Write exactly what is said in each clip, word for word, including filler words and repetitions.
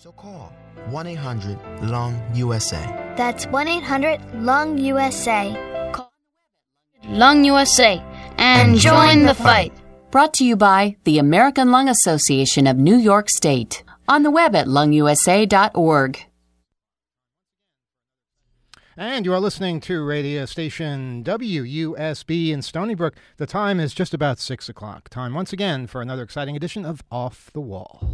So call one eight hundred lung U S A. That's one eight hundred lung U S A. Call Lung U S A and, and join the fight. Brought to you by the American Lung Association of New York State. On the web at lung u s a dot org. And you are listening to radio station W U S B in Stony Brook. The time is just about six o'clock. Time once again for another exciting edition of Off the Wall.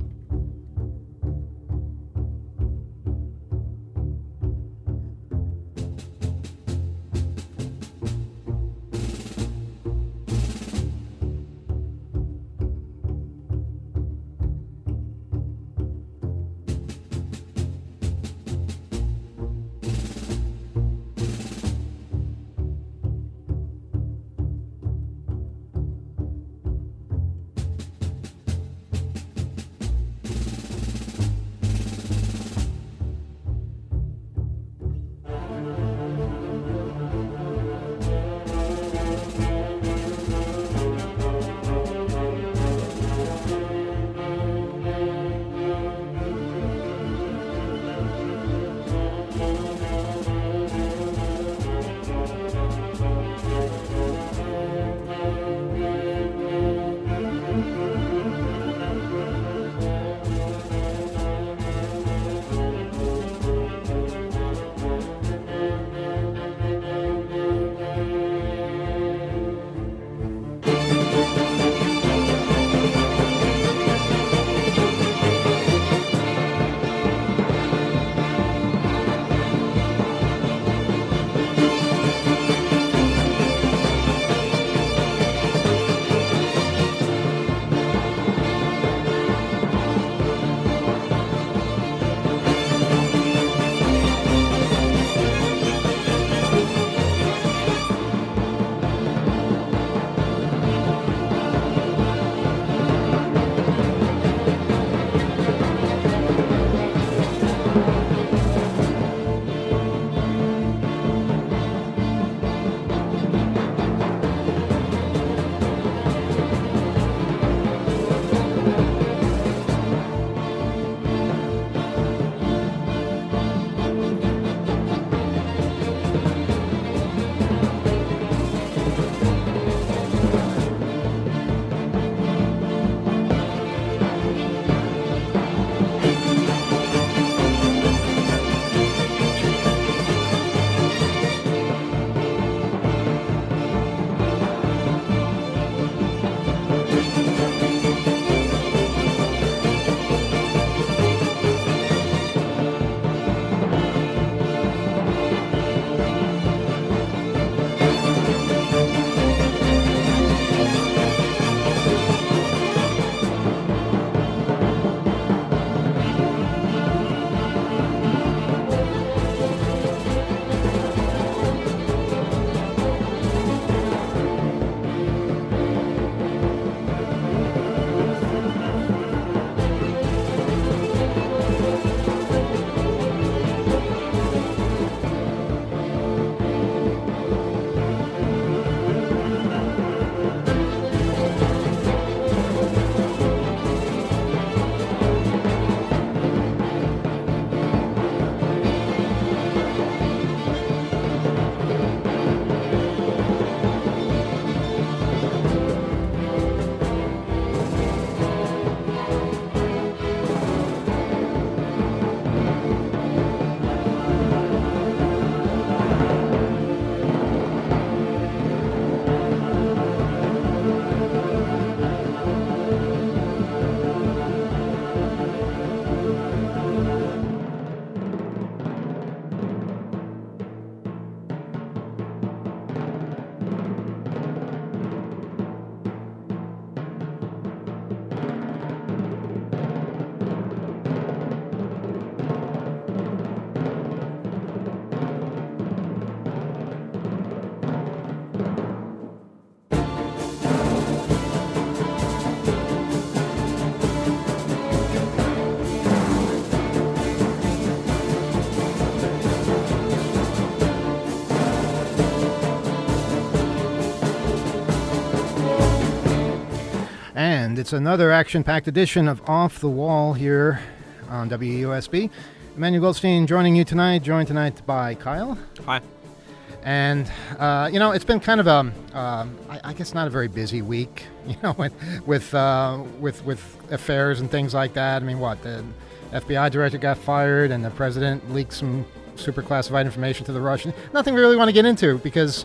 And it's another action-packed edition of Off the Wall here on W U S B. Emmanuel Goldstein joining you tonight, joined tonight by Kyle. Hi. And, uh, you know, it's been kind of a, uh, I, I guess not a very busy week, you know, with with, uh, with with affairs and things like that. I mean, what, the F B I director got fired and the president leaked some super classified information to the Russians. Nothing we really want to get into because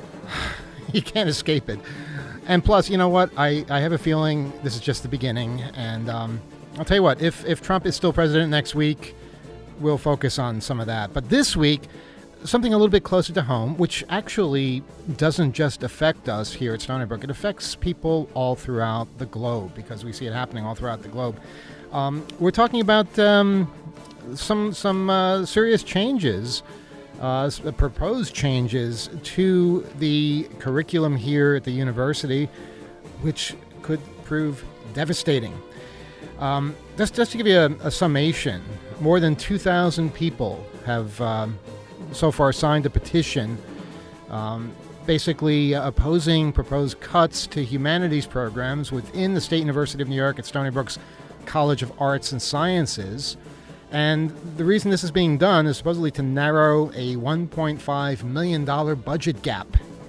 you can't escape it. And plus, you know what, I, I have a feeling this is just the beginning. And um, I'll tell you what, if, if Trump is still president next week, we'll focus on some of that. But this week, something a little bit closer to home, which actually doesn't just affect us here at Stony Brook. It affects people all throughout the globe because we see it happening all throughout the globe. Um, we're talking about um, some some uh, serious changes, uh, proposed changes to the curriculum here at the university, which could prove devastating. Um, just, just to give you a, a summation, more than two thousand people have um, so far signed a petition um, basically opposing proposed cuts to humanities programs within the State University of New York at Stony Brook's College of Arts and Sciences. And the reason this is being done is supposedly to narrow a one point five million dollars budget gap.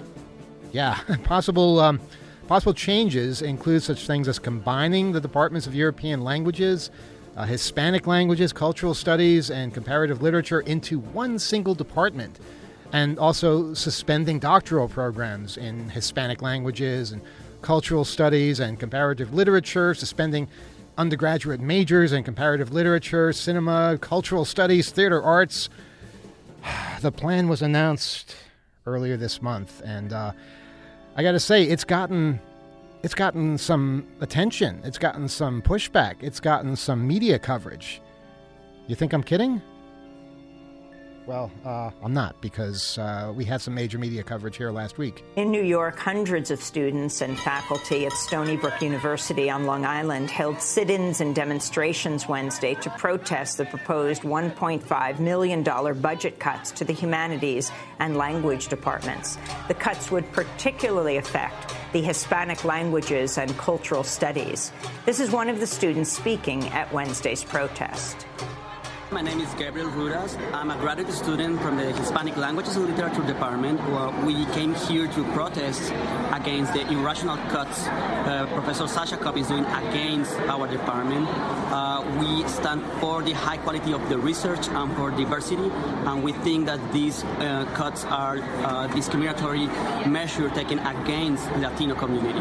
Yeah, possible um, possible changes include such things as combining the departments of European languages, Uh, Hispanic languages, cultural studies, and comparative literature into one single department, and also suspending doctoral programs in Hispanic languages and cultural studies and comparative literature, suspending undergraduate majors in comparative literature, cinema, cultural studies, theater arts. The plan was announced earlier this month, and uh, I got to say, it's gotten... It's gotten some attention. It's gotten some pushback. It's gotten some media coverage. You think I'm kidding? Well, uh, I'm not, because uh, we had some major media coverage here last week. In New York, hundreds of students and faculty at Stony Brook University on Long Island held sit-ins and demonstrations Wednesday to protest the proposed one point five million dollars budget cuts to the humanities and language departments. The cuts would particularly affect the Hispanic languages and cultural studies. This is one of the students speaking at Wednesday's protest. My name is Gabriel Rudas. I'm a graduate student from the Hispanic Languages and Literature Department. Well, we came here to protest against the irrational cuts uh, Professor Sasha Kopp is doing against our department. Uh, we stand for the high quality of the research and for diversity, and we think that these uh, cuts are uh, discriminatory measure taken against the Latino community.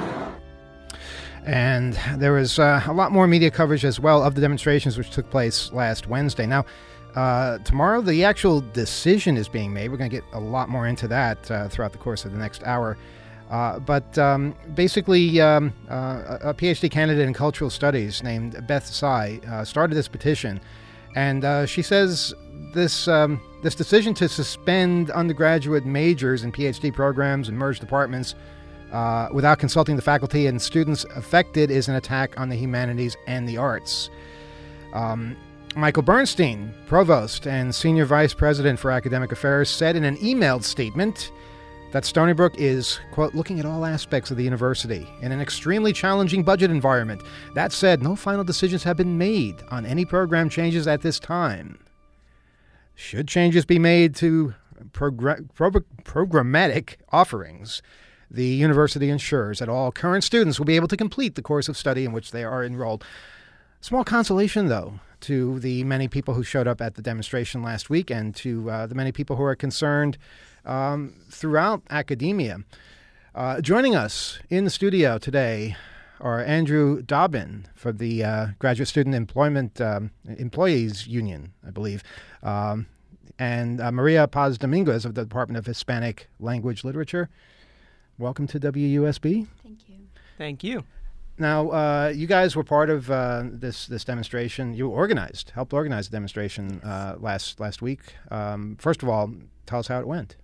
And there was uh, a lot more media coverage as well of the demonstrations which took place last Wednesday. Now, uh, tomorrow the actual decision is being made. We're going to get a lot more into that uh, throughout the course of the next hour. Uh, but um, basically, um, uh, a PhD candidate in cultural studies named Beth Tsai uh, started this petition. And uh, she says this um, this decision to suspend undergraduate majors in PhD programs and merge departments Uh, without consulting the faculty and students affected is an attack on the humanities and the arts. Um, Michael Bernstein, provost and senior vice president for academic affairs, said in an emailed statement that Stony Brook is, quote, looking at all aspects of the university in an extremely challenging budget environment. That said, no final decisions have been made on any program changes at this time. Should changes be made to progr- pro- programmatic offerings, the university ensures that all current students will be able to complete the course of study in which they are enrolled. Small consolation, though, to the many people who showed up at the demonstration last week and to uh, the many people who are concerned um, throughout academia. Uh, joining us in the studio today are Andrew Dobbin from the uh, Graduate Student Employment um, Employees Union, I believe, um, and uh, Maria Paz Dominguez of the Department of Hispanic Language Literature. Welcome to W U S B. Thank you. Thank you. Now, uh, you guys were part of uh, this this demonstration. You organized, helped organize the demonstration uh, last last week. Um, first of all, tell us how it went.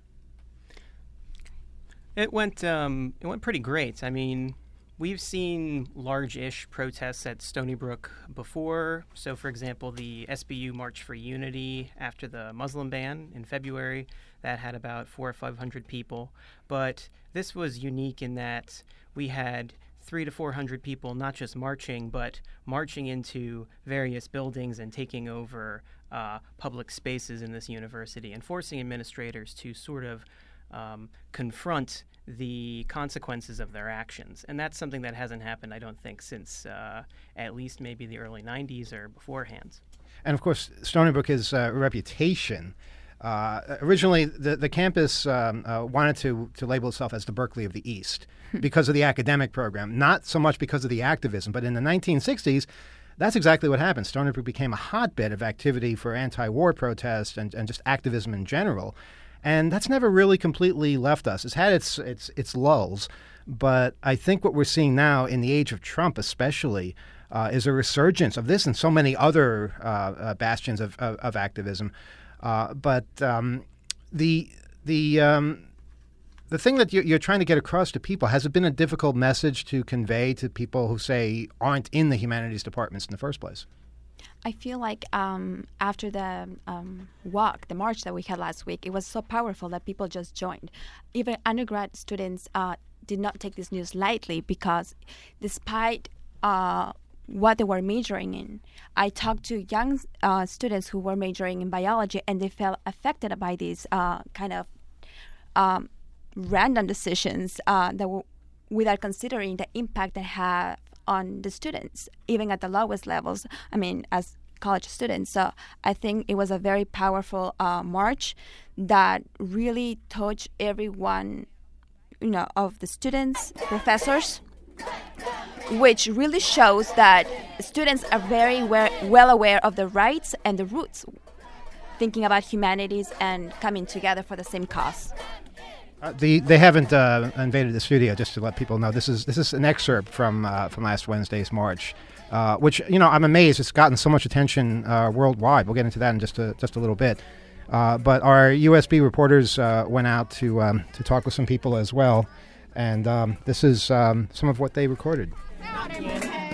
It went um, it went pretty great. I mean, we've seen large-ish protests at Stony Brook before. So, for example, the S B U March for Unity after the Muslim ban in February, that had about four or five hundred people. But this was unique in that we had three to four hundred people not just marching, but marching into various buildings and taking over uh, public spaces in this university and forcing administrators to sort of um, confront the consequences of their actions. And that's something that hasn't happened, I don't think, since uh, at least maybe the early nineties or beforehand. And of course, Stony Brook is a uh, reputation. Uh, originally, the, the campus um, uh, wanted to, to label itself as the Berkeley of the East because of the academic program, not so much because of the activism. But in the nineteen sixties, that's exactly what happened. Stony Brook became a hotbed of activity for anti-war protests and, and just activism in general. And that's never really completely left us. It's had its, its, its lulls. But I think what we're seeing now in the age of Trump especially uh, is a resurgence of this and so many other uh, uh, bastions of, of, of activism. Uh, but um, the the um, the thing that you're, you're trying to get across to people, has it been a difficult message to convey to people who, say, aren't in the humanities departments in the first place? I feel like um, after the um, walk, the march that we had last week, it was so powerful that people just joined. Even undergrad students uh, did not take this news lightly because despite uh, what they were majoring in, I talked to young uh, students who were majoring in biology, and they felt affected by these uh, kind of um, random decisions uh, that were, without considering the impact they have on the students, even at the lowest levels, I mean, as college students. So I think it was a very powerful uh, march that really touched everyone, you know, of the students, professors, which really shows that students are very well aware of the rights and the roots, thinking about humanities and coming together for the same cause. Uh, the, they haven't uh, invaded the studio, just to let people know. This is this is an excerpt from uh, from last Wednesday's march, uh, which, you know, I'm amazed it's gotten so much attention uh, worldwide. We'll get into that in just a, just a little bit. Uh, but our U S B reporters uh, went out to um, to talk with some people as well, and um, this is um, some of what they recorded. Yeah, you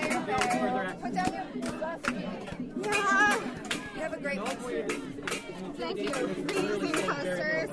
have a great one. Thank you. Please, posters.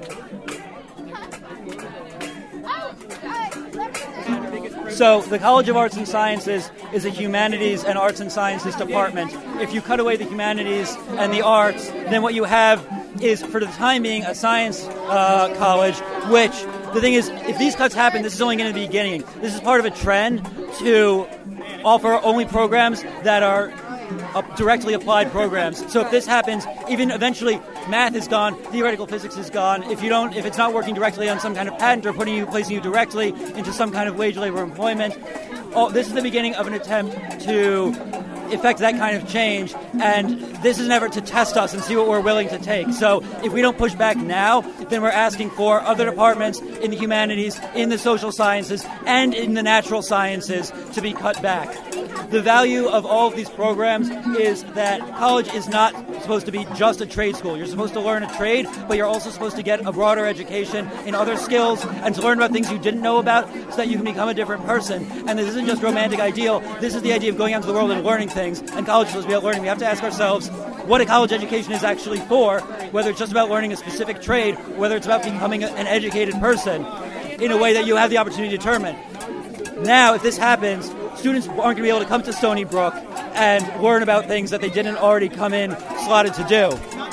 So the College of Arts and Sciences is a humanities and arts and sciences department. If you cut away the humanities and the arts, then what you have is, for the time being, a science uh, college, which, the thing is, if these cuts happen, this is only going to be the beginning. This is part of a trend to offer only programs that are Uh, directly applied programs. So if this happens, even eventually math is gone, theoretical physics is gone. If you don't, if it's not working directly on some kind of patent or putting you, placing you directly into some kind of wage labor employment, oh, this is the beginning of an attempt to effect that kind of change. And this is an effort to test us and see what we're willing to take. So if we don't push back now, then we're asking for other departments in the humanities, in the social sciences, and in the natural sciences to be cut back. The value of all of these programs is that college is not supposed to be just a trade school. You're supposed to learn a trade, but you're also supposed to get a broader education in other skills and to learn about things you didn't know about so that you can become a different person. And this isn't just a romantic ideal. This is the idea of going out into the world and learning things. And college is supposed to be about learning. We have to ask ourselves what a college education is actually for, whether it's just about learning a specific trade, whether it's about becoming an educated person in a way that you have the opportunity to determine. Now, if this happens, students aren't going to be able to come to Stony Brook and learn about things that they didn't already come in slotted to do.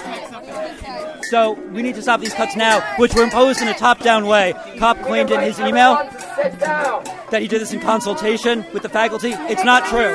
So we need to stop these cuts now, which were imposed in a top-down way. Kopp claimed in his email that he did this in consultation with the faculty. It's not true.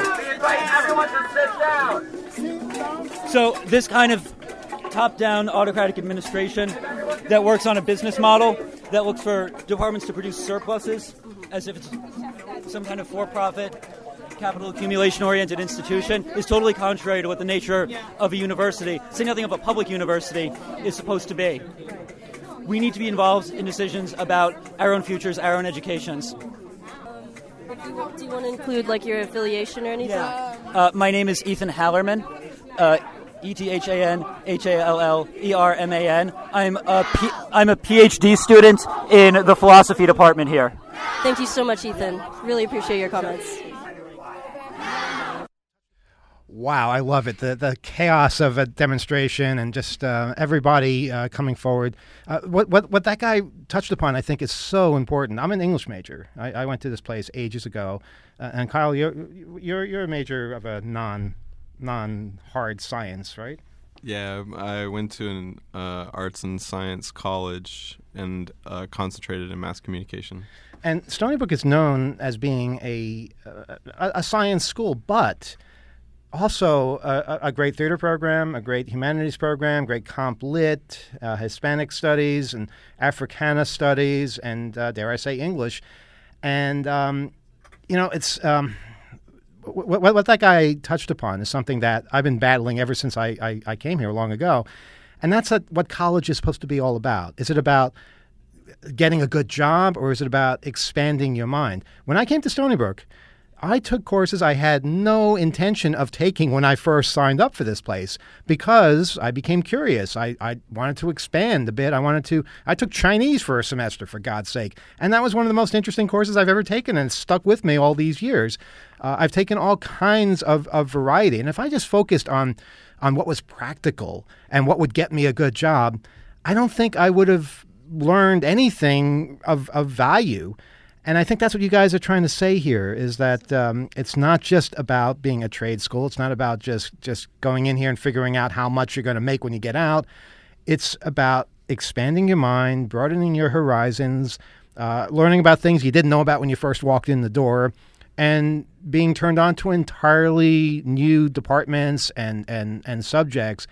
So this kind of top-down autocratic administration that works on a business model that looks for departments to produce surpluses as if it's some kind of for-profit, capital accumulation-oriented institution is totally contrary to what the nature of a university, say nothing of a public university, is supposed to be. We need to be involved in decisions about our own futures, our own educations. Do you want to include, like, your affiliation or anything? Yeah. Uh, my name is Ethan Hallerman, uh, E T H A N H A L L E R M A N. I'm a, P- I'm a PhD student in the philosophy department here. Thank you so much, Ethan. Really appreciate your comments. Wow, I love it. The the chaos of a demonstration and just uh, everybody uh, coming forward. Uh, what, what what that guy touched upon, I think, is so important. I'm an English major. I, I went to this place ages ago. Uh, and Kyle, you're, you're you're a major of a non non hard science, right? Yeah, I went to an uh, arts and science college and uh, concentrated in mass communication. And Stony Brook is known as being a a, a science school, but also a, a great theater program, a great humanities program, great comp lit, uh, Hispanic studies, and Africana studies, and uh, dare I say English. And um, you know, it's um, what, what, what that guy touched upon is something that I've been battling ever since I, I, I came here long ago, and that's a, what college is supposed to be all about. Is it about getting a good job, or is it about expanding your mind? When I came to Stony Brook, I took courses I had no intention of taking when I first signed up for this place because I became curious. I, I wanted to expand a bit. I wanted to. I took Chinese for a semester, for God's sake, and that was one of the most interesting courses I've ever taken, and it's stuck with me all these years. Uh, I've taken all kinds of, of variety, and if I just focused on on what was practical and what would get me a good job, I don't think I would have learned anything of, of value. And I think that's what you guys are trying to say here, is that um, it's not just about being a trade school. It's not about just, just going in here and figuring out how much you're going to make when you get out. It's about expanding your mind, broadening your horizons, uh, learning about things you didn't know about when you first walked in the door, and being turned on to entirely new departments and, and, and subjects.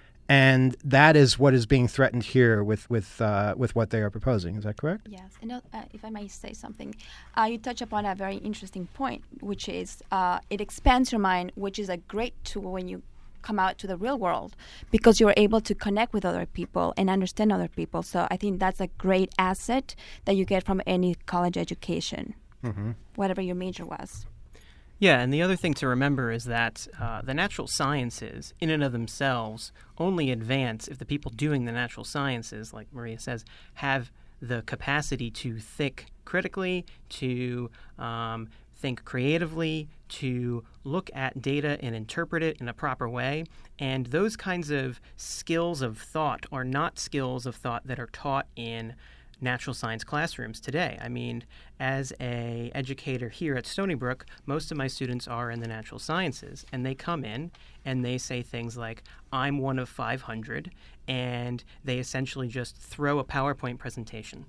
And that is what is being threatened here with with uh, with what they are proposing. Is that correct? Yes. And uh, if I may say something, uh, you touch upon a very interesting point, which is uh, it expands your mind, which is a great tool when you come out to the real world, because you're able to connect with other people and understand other people. So I think that's a great asset that you get from any college education, mm-hmm. whatever your major was. Yeah, and the other thing to remember is that uh, the natural sciences, in and of themselves, only advance if the people doing the natural sciences, like Maria says, have the capacity to think critically, to um, think creatively, to look at data and interpret it in a proper way. And those kinds of skills of thought are not skills of thought that are taught in natural science classrooms today. I mean, as a educator here at Stony Brook, most of my students are in the natural sciences, and they come in and they say things like, I'm one of five hundred, and they essentially just throw a PowerPoint presentation.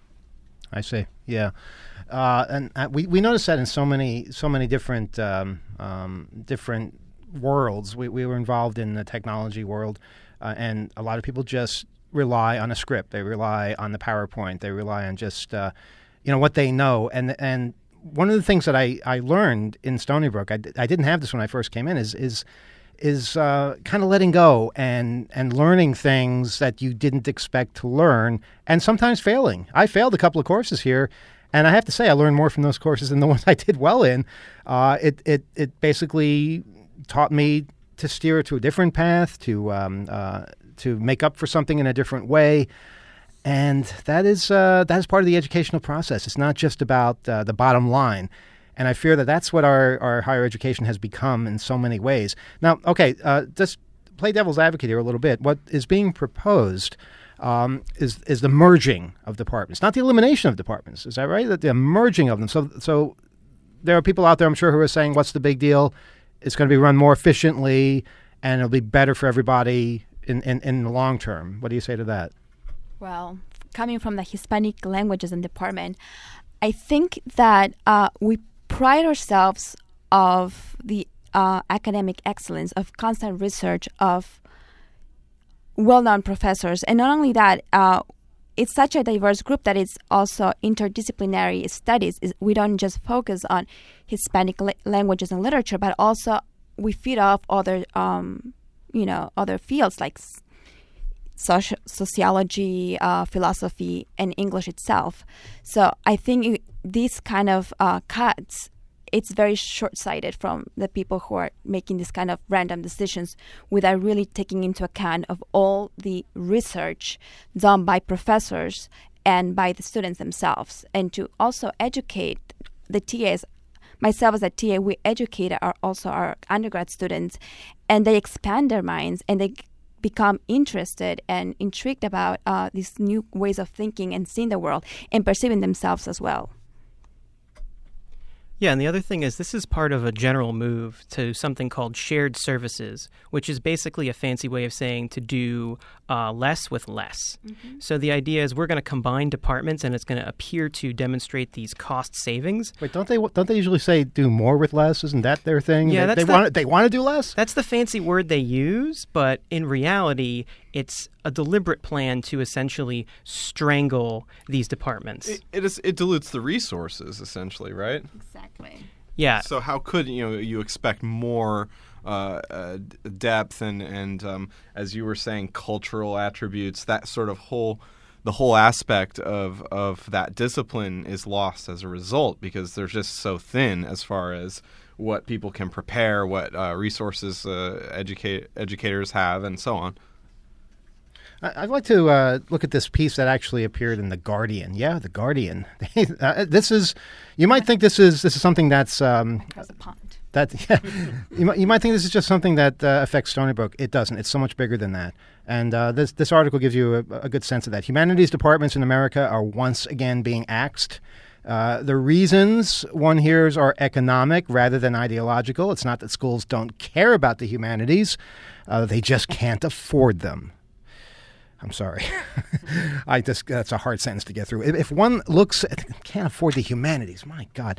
I see. Yeah, uh, and uh, we we noticed that in so many so many different um, um, different worlds. We we were involved in the technology world, uh, and a lot of people just rely on a script. They rely on the PowerPoint. They rely on just, uh, you know, what they know. And and one of the things that I, I learned in Stony Brook, I, d- I didn't have this when I first came in, is is is uh, kind of letting go and and learning things that you didn't expect to learn, and sometimes failing. I failed a couple of courses here, and I have to say I learned more from those courses than the ones I did well in. Uh, it it it basically taught me to steer to a different path, to um, uh, to make up for something in a different way. And that is uh, that is part of the educational process. It's not just about uh, the bottom line. And I fear that that's what our, our higher education has become in so many ways. Now, okay, uh, just play devil's advocate here a little bit. What is being proposed um, is is the merging of departments, not the elimination of departments. Is that right? That the merging of them. So, so there are people out there, I'm sure, who are saying, what's the big deal? It's going to be run more efficiently, and it'll be better for everybody in, in, in the long term. What do you say to that? Well, coming from the Hispanic languages and department, I think that uh, we pride ourselves of the uh, academic excellence, of constant research, of well-known professors. And not only that, uh, it's such a diverse group that it's also interdisciplinary studies. We don't just focus on Hispanic la- languages and literature, but also we feed off other, um, you know, other fields like soci- sociology, uh, philosophy, and English itself. So I think it, these kind of uh, cuts, it's very short-sighted from the people who are making this kind of random decisions without really taking into account of all the research done by professors and by the students themselves, and to also educate the T As myself as a T A, we educate our, also our undergrad students, and they expand their minds and they become interested and intrigued about uh, these new ways of thinking and seeing the world and perceiving themselves as well. Yeah, and the other thing is this is part of a general move to something called shared services, which is basically a fancy way of saying to do uh, less with less. Mm-hmm. So the idea is we're going to combine departments, and it's going to appear to demonstrate these cost savings. Wait, don't they don't they usually say do more with less? Isn't that their thing? Yeah, they, that's they the, want they want to do less. That's the fancy word they use, but in reality, it's a deliberate plan to essentially strangle these departments. It, it is it dilutes the resources essentially, right? Exactly. Yeah. So how could you know you expect more uh, uh, depth and and um, as you were saying, cultural attributes? That sort of whole the whole aspect of of that discipline is lost as a result because they're just so thin as far as what people can prepare, what uh, resources uh, educate educators have, and so on. I'd like to uh, look at this piece that actually appeared in The Guardian. Yeah, The Guardian. uh, this is, you might think this is this is something that's um, That's a pond. That yeah, you might you might think this is just something that uh, affects Stony Brook. It doesn't. It's so much bigger than that. And uh, this this article gives you a, a good sense of that. Humanities departments in America are once again being axed. Uh, the reasons one hears are economic rather than ideological. It's not that schools don't care about the humanities; uh, they just can't afford them. I'm sorry. I just that's a hard sentence to get through. If one looks at, can't afford the humanities, my God,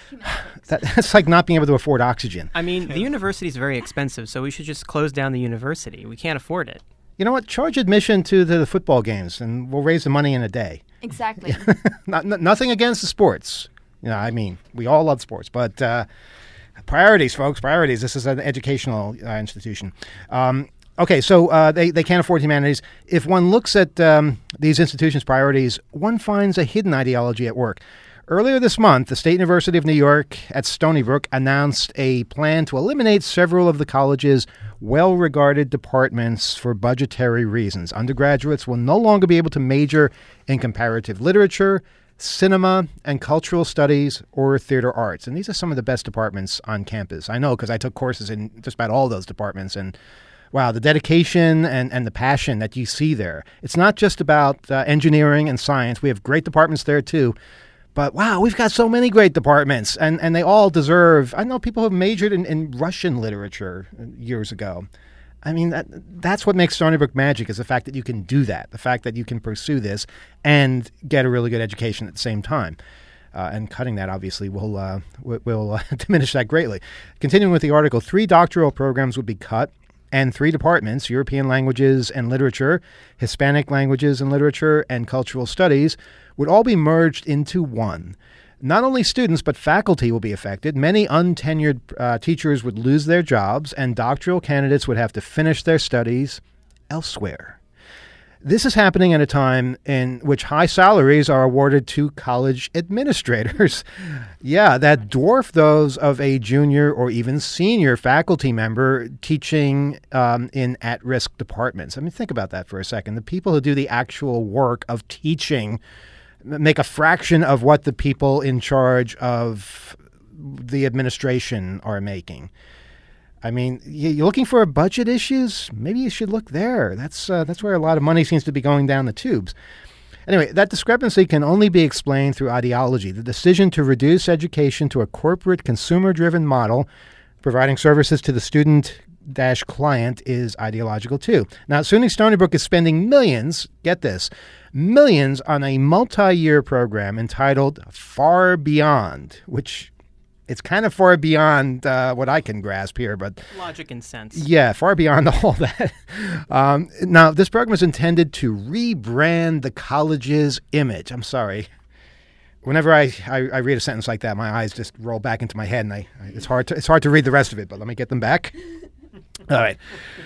that, that's like not being able to afford oxygen. I mean, the university is very expensive, so we should just close down the university. We can't afford it. You know what? Charge admission to the, the football games, and we'll raise the money in a day. Exactly. not, n- nothing against the sports. You know, I mean, we all love sports, but uh, priorities, folks, priorities. This is an educational uh, institution. Um, Okay, so uh, they, they can't afford humanities. If one looks at um, these institutions' priorities, one finds a hidden ideology at work. Earlier this month, the State University of New York at Stony Brook announced a plan to eliminate several of the college's well-regarded departments for budgetary reasons. Undergraduates will no longer be able to major in comparative literature, cinema, and cultural studies, or theater arts. And these are some of the best departments on campus. I know because I took courses in just about all those departments, and wow, the dedication and, and the passion that you see there. It's not just about uh, engineering and science. We have great departments there, too. But, wow, we've got so many great departments, and, and they all deserve – I know people who have majored in, in Russian literature years ago. I mean, that, that's what makes Stony Brook magic is the fact that you can do that, the fact that you can pursue this and get a really good education at the same time. Uh, and cutting that, obviously, will, uh, will, will uh, diminish that greatly. Continuing with the article, three doctoral programs would be cut. And three departments, European languages and literature, Hispanic languages and literature, and cultural studies, would all be merged into one. Not only students, but faculty will be affected. Many untenured uh, teachers would lose their jobs, and doctoral candidates would have to finish their studies elsewhere. This is happening at a time in which high salaries are awarded to college administrators. Yeah, that dwarf those of a junior or even senior faculty member teaching um, in at-risk departments. I mean, think about that for a second. The people who do the actual work of teaching make a fraction of what the people in charge of the administration are making. I mean, you're looking for budget issues? Maybe you should look there. That's uh, that's where a lot of money seems to be going down the tubes. Anyway, that discrepancy can only be explained through ideology. The decision to reduce education to a corporate, consumer-driven model, providing services to the student-client, is ideological too. Now, SUNY Stony Brook is spending millions, get this, millions on a multi-year program entitled Far Beyond, which... It's kind of far beyond uh, what I can grasp here, but... Logic and sense. Yeah, far beyond all that. Um, now, this program is intended to rebrand the college's image. I'm sorry. Whenever I, I, I read a sentence like that, my eyes just roll back into my head, and I, I, it's hard to it's hard to read the rest of it, but let me get them back. All right.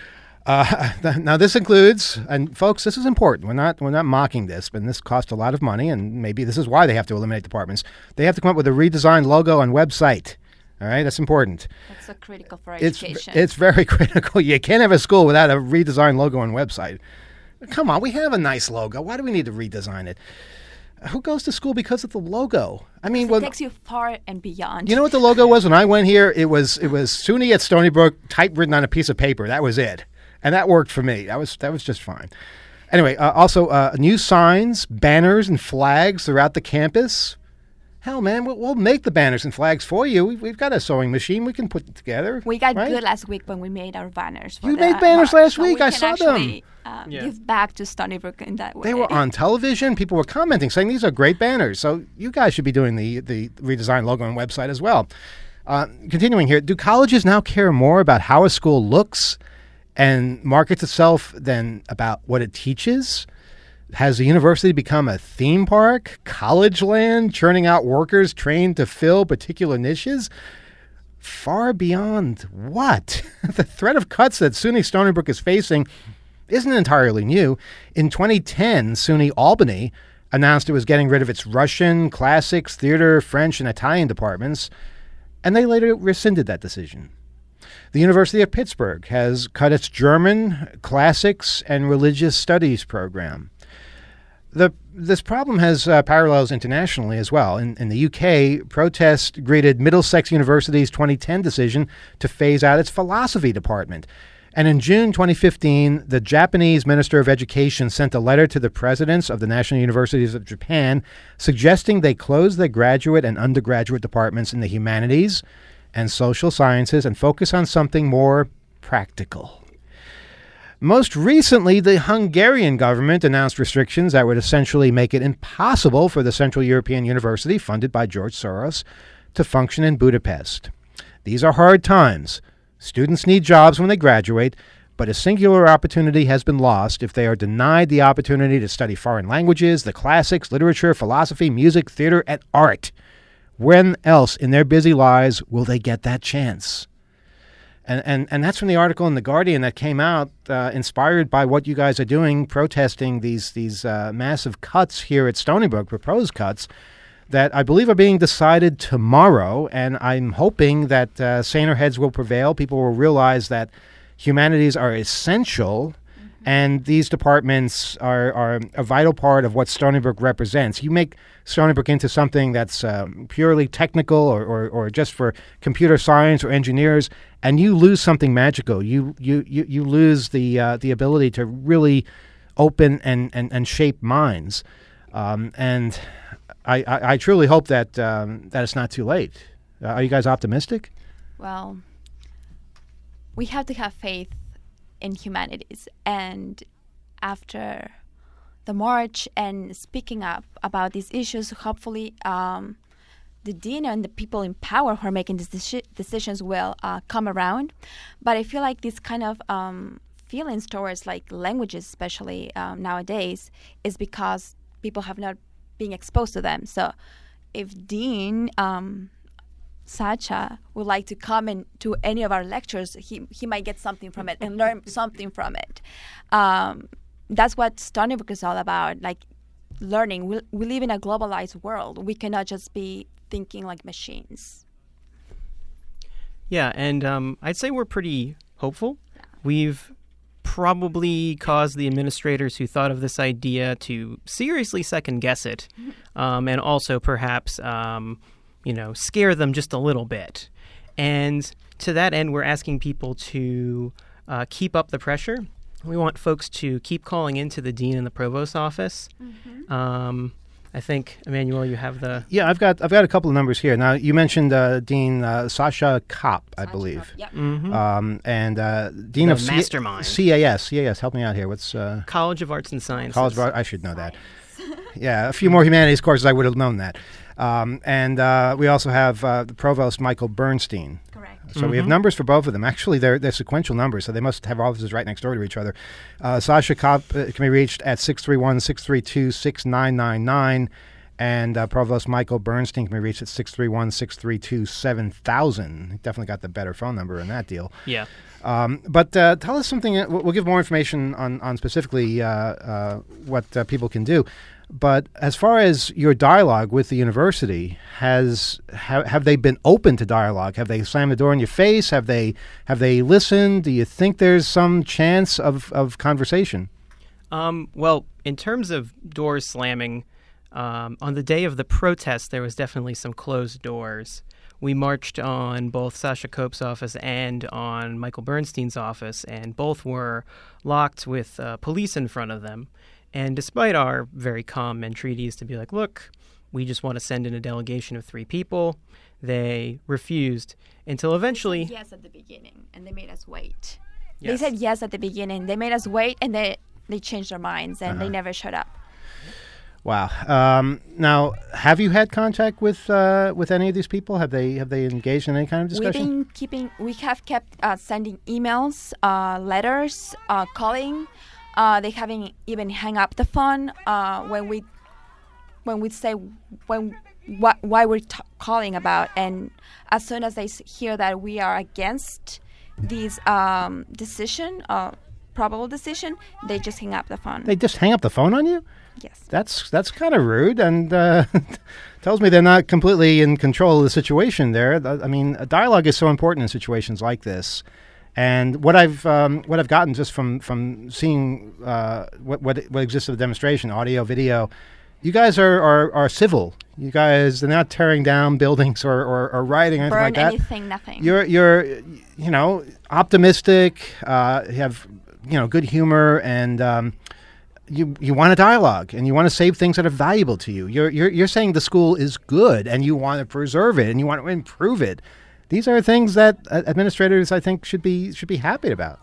Uh, th- now this includes, and folks, this is important. We're not we're not mocking this, but this costs a lot of money, and maybe this is why they have to eliminate departments. They have to come up with a redesigned logo and website. All right, that's important. That's so critical for It's education. it's very critical. You can't have a school without a redesigned logo and website. Come on, we have a nice logo. Why do we need to redesign it? who goes to school because of the logo? I mean, It when, takes you far and beyond. you know what the logo was when I went here? It was it was SUNY at Stony Brook, typewritten on a piece of paper. That was it, and that worked for me. That was that was just fine. Anyway, uh, also uh, new signs, banners, and flags throughout the campus. Hell, man, we'll, we'll make the banners and flags for you. We've, we've got a sewing machine. We can put it together. We got right? good last week when we made our banners. For You the made banners march, last so week. we I can saw them. actually, Um, Yeah. Give back to Stony Brook in that way. They were on television. People were commenting, saying these are great banners. So you guys should be doing the, the redesigned logo and website as well. Uh, continuing here, do colleges now care more about how a school looks and markets itself than about what it teaches? Has the university become a theme park, college land, churning out workers trained to fill particular niches? Far beyond what? The threat of cuts that SUNY Stony Brook is facing isn't entirely new. In twenty ten, SUNY Albany announced it was getting rid of its Russian, classics, theater, French, and Italian departments, and they later rescinded that decision. The University of Pittsburgh has cut its German, classics, and religious studies program. The, this problem has uh, parallels internationally as well. In, in the U K, protest greeted Middlesex University's twenty ten decision to phase out its philosophy department. And in June twenty fifteen, the Japanese Minister of Education sent a letter to the presidents of the National Universities of Japan suggesting they close their graduate and undergraduate departments in the humanities and social sciences and focus on something more practical. Most recently, the Hungarian government announced restrictions that would essentially make it impossible for the Central European University, funded by George Soros, to function in Budapest. These are hard times. Students need jobs when they graduate, but a singular opportunity has been lost if they are denied the opportunity to study foreign languages, the classics, literature, philosophy, music, theater, and art. When else in their busy lives will they get that chance? And, and and that's from the article in The Guardian that came out, uh, inspired by what you guys are doing, protesting these these uh, massive cuts here at Stony Brook, proposed cuts, that I believe are being decided tomorrow. And I'm hoping that uh, saner heads will prevail. People will realize that humanities are essential, and these departments are, are a vital part of what Stony Brook represents. You make Stony Brook into something that's um, purely technical or, or, or just for computer science or engineers, and you lose something magical. You you, you, you lose the uh, the ability to really open and, and, and shape minds. Um, and I, I, I truly hope that um, that it's not too late. Uh, are you guys optimistic? Well, we have to have faith in humanities, and after the march and speaking up about these issues, hopefully um, the dean and the people in power who are making these deci- decisions will uh, come around. But I feel like this kind of um, feelings towards like languages, especially um, nowadays, is because people have not been exposed to them. So if Dean um, Sacha would like to come in to any of our lectures, he he might get something from it and learn something from it. Um, that's what Stony Brook is all about, like learning. We, we live in a globalized world. We cannot just be thinking like machines. Yeah, and um, I'd say we're pretty hopeful. We've probably caused the administrators who thought of this idea to seriously second guess it, um, and also perhaps um, you know, scare them just a little bit. And to that end, we're asking people to uh, keep up the pressure. We want folks to keep calling into the dean and the provost office. Mm-hmm. Um, I think, Emmanuel, you have the... Yeah, I've got I've got a couple of numbers here. Now, you mentioned uh, Dean uh, Sasha Kopp, I Sasha believe. Kopp, yep. Mm-hmm. Um, and uh, Dean The of C- mastermind. C A S. C A S, help me out here. What's... Uh, College of Arts and Sciences. College of Art, I should know that. Yeah, a few more humanities courses, I would have known that. Um, and uh, we also have uh, the provost, Michael Bernstein. Correct. So Mm-hmm. we have numbers for both of them. Actually, they're, they're sequential numbers, so they must have offices right next door to each other. Uh, Sasha Kopp uh, can be reached at six three one, six three two, six nine nine nine, and uh, Provost Michael Bernstein can be reached at six three one, six three two, seven thousand. Definitely got the better phone number in that deal. Yeah. Um, but uh, tell us something. Uh, we'll give more information on, on specifically uh, uh, what uh, people can do. But as far as your dialogue with the university, has ha- have they been open to dialogue? Have they slammed the door in your face? Have they have they listened? Do you think there's some chance of, of conversation? Um, well, in terms of doors slamming, Um, on the day of the protest, there was definitely some closed doors. We marched on both Sasha Cope's office and on Michael Bernstein's office, and both were locked with uh, police in front of them. And despite our very calm entreaties to be like, look, we just want to send in a delegation of three people, they refused until eventually... They said yes at the beginning, and they made us wait. Yes. They said yes at the beginning. They made us wait, and they, they changed their minds, and Uh-huh. they never showed up. Wow. Um, now, have you had contact with uh, with any of these people? Have they have they engaged in any kind of discussion? We've been keeping. We have kept uh, sending emails, uh, letters, uh, calling. Uh, they haven't even hang up the phone uh, when we when we say when wh- why we're t- calling about. And as soon as they s- hear that we are against this um, decision, uh, probable decision, they just hang up the phone. They just hang up the phone on you? Yes. That's that's kind of rude, and uh, tells me they're not completely in control of the situation there. I mean, a dialogue is so important in situations like this. And what I've um, what I've gotten just from from seeing uh, what what what exists at the demonstration, audio, video, you guys are, are, are civil. You guys, they're not tearing down buildings or, or, or rioting or anything Burn like that. anything, nothing. You're you're you know optimistic. Uh, you have you know good humor, and um, you you want a dialogue, and you want to save things that are valuable to you. You're you're you're saying the school is good, and you want to preserve it, and you want to improve it. These are things that uh, administrators, I think, should be should be happy about.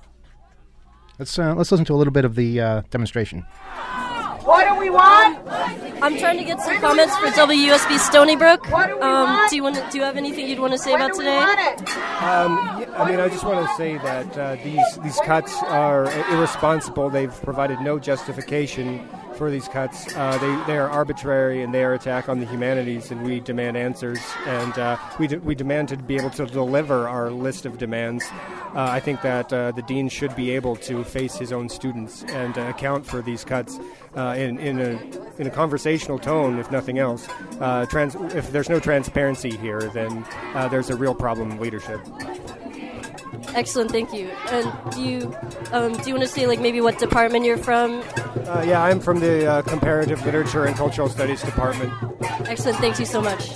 Let's uh, let's listen to a little bit of the uh, demonstration. What do we want? I'm trying to get some comments for W U S B Stony Brook. What do we um, want? Do you want to, do you have anything you'd want to say about today? Um, yeah, I mean, I just want to say that uh, these these cuts are irresponsible. They've provided no justification for these cuts. Uh, they they are arbitrary, and they are attack on the humanities, and we demand answers, and uh, we de- we demand to be able to deliver our list of demands. Uh, I think that uh, the dean should be able to face his own students and uh, account for these cuts uh, in in a in a conversational tone, if nothing else. Uh, trans- if there's no transparency here, then uh, there's a real problem in leadership. Excellent, thank you. And do you um, do you want to say like maybe what department you're from? Uh, yeah, I'm from the uh, Comparative Literature and Cultural Studies Department. Excellent, thank you so much.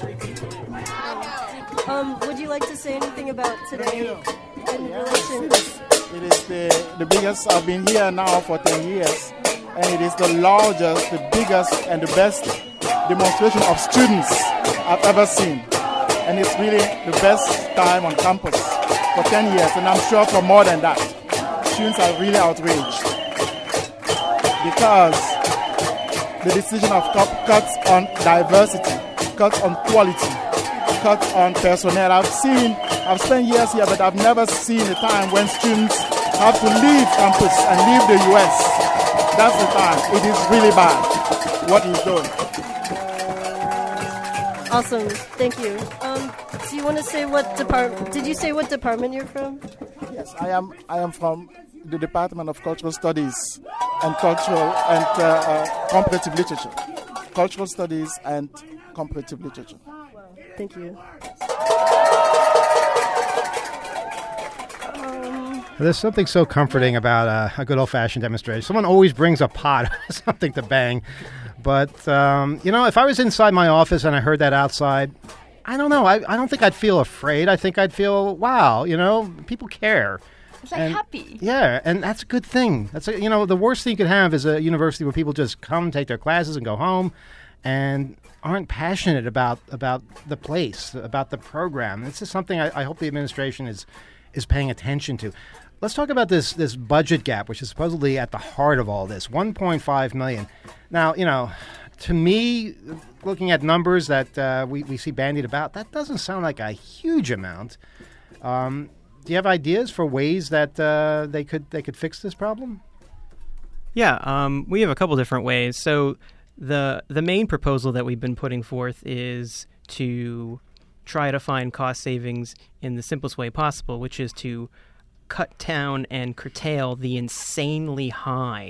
Um, would you like to say anything about today in relation? It is the, the biggest. I've been here now for ten years, and it is the largest, the biggest, and the best demonstration of students I've ever seen. And it's really the best time on campus for ten years, and I'm sure for more than that. Students are really outraged because the decision of cuts on diversity, cuts on quality, cuts on personnel. I've seen, I've spent years here, but I've never seen a time when students have to leave campus and leave the U S. That's the time. It is really bad what he's doing. Awesome, thank you. Um, do you want to say what department? Did you say what department you're from? Yes, I am. I am from the Department of Cultural Studies and Cultural and uh, uh, Comparative Literature. Cultural Studies and Comparative Literature. Thank you. There's something so comforting about uh, a good old-fashioned demonstration. Someone always brings a pot of something to bang. But, um, you know, if I was inside my office and I heard that outside, I don't know. I, I don't think I'd feel afraid. I think I'd feel, wow, you know, people care. It's like and, happy. Yeah, and that's a good thing. That's a, you know, the worst thing you could have is a university where people just come, take their classes, and go home, and aren't passionate about about the place, about the program. This is something I, I hope the administration is is paying attention to. Let's talk about this this budget gap, which is supposedly at the heart of all this, one point five million dollars. Now, you know, to me, looking at numbers that uh, we, we see bandied about, that doesn't sound like a huge amount. Um, do you have ideas for ways that uh, they could they could fix this problem? Yeah, um, we have a couple different ways. So the the main proposal that we've been putting forth is to try to find cost savings in the simplest way possible, which is to cut down and curtail the insanely high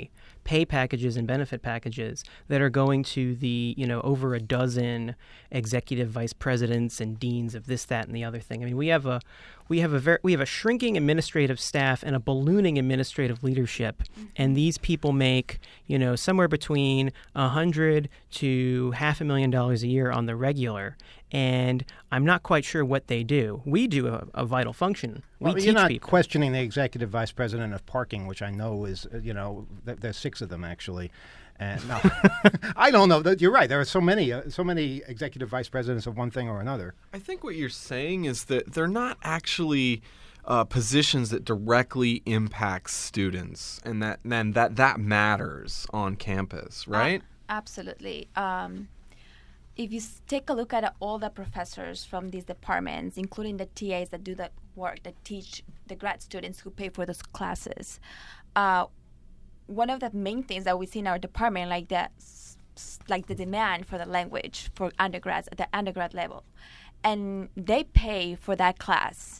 pay packages and benefit packages that are going to the, you know, over a dozen executive vice presidents and deans of this, that, and the other thing. I mean, we have a we have a very, we have a shrinking administrative staff and a ballooning administrative leadership, mm-hmm. and these people make, you know, somewhere between a hundred to half a million dollars a year on the regular. And I'm not quite sure what they do. We do a, a vital function. We well, teach you're not people. questioning the executive vice president of parking, which I know is, uh, you know, th- there's six of them actually. And no, I don't know. You're right. There are so many, uh, so many executive vice presidents of one thing or another. I think what you're saying is that they're not actually uh, positions that directly impact students, and that and that that matters on campus, right? Uh, absolutely. Um, if you s- take a look at all the professors from these departments, including the T As that do the work, that teach the grad students who pay for those classes, uh, one of the main things that we see in our department, like the, like the demand for the language for undergrads at the undergrad level, and they pay for that class.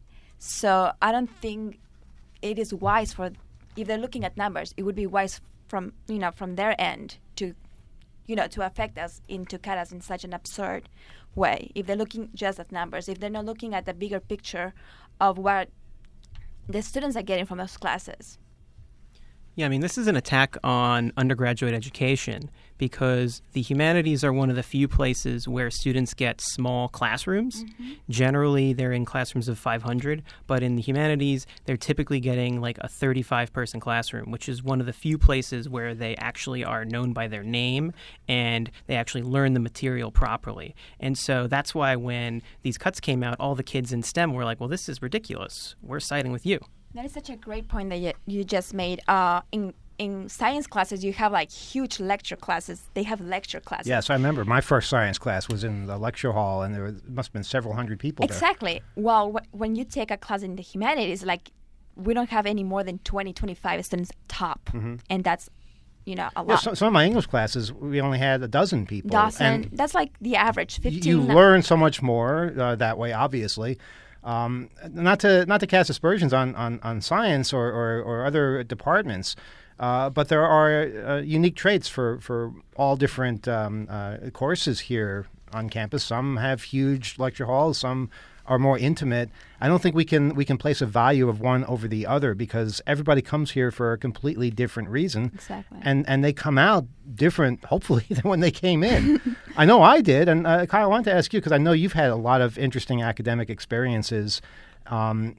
So I don't think it is wise for, if they're looking at numbers, it would be wise from, you know, from their end to, you know, to affect us in to cut us in such an absurd way. If they're looking just at numbers, if they're not looking at the bigger picture of what the students are getting from those classes. Yeah, I mean, this is an attack on undergraduate education because the humanities are one of the few places where students get small classrooms. Mm-hmm. Generally, they're in classrooms of five hundred, but in the humanities, they're typically getting like a thirty-five person classroom, which is one of the few places where they actually are known by their name and they actually learn the material properly. And so that's why when these cuts came out, all the kids in STEM were like, well, this is ridiculous. We're siding with you. That is such a great point that you, you just made. Uh, in in science classes, you have like huge lecture classes. They have lecture classes. Yes, I remember my first science class was in the lecture hall, and there was, must have been several hundred people exactly. there. Exactly. Well, wh- when you take a class in the humanities, like we don't have any more than twenty, twenty-five students top, mm-hmm. and that's, you know, a lot. Yeah, so, some of my English classes, we only had a dozen people. Dozen. And that's like the average. Fifteen. You learn so much more uh, that way, obviously. Um, not to not to cast aspersions on, on, on science or, or, or other departments, uh, but there are uh, unique traits for, for all different um, uh, courses here on campus. Some have huge lecture halls, some are more intimate. I don't think we can we can place a value of one over the other because everybody comes here for a completely different reason. Exactly. And and they come out different, hopefully, than when they came in. I know I did. And uh, Kyle, I wanted to ask you, because I know you've had a lot of interesting academic experiences. Um,